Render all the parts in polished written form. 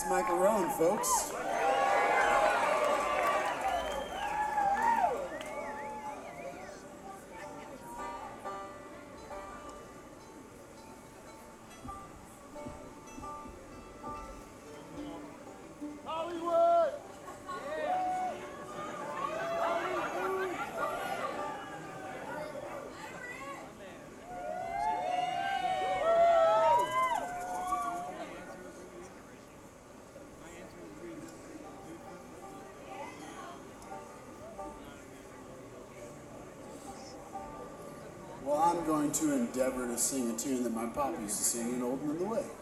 Michael Rowan, folks. Hollywood! Well, I'm going to endeavor to sing a tune that my pop used to sing in Old and in the Way.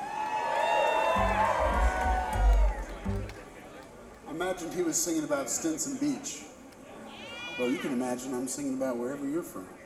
I imagined he was singing about Stinson Beach. Well, you can imagine I'm singing about wherever you're from.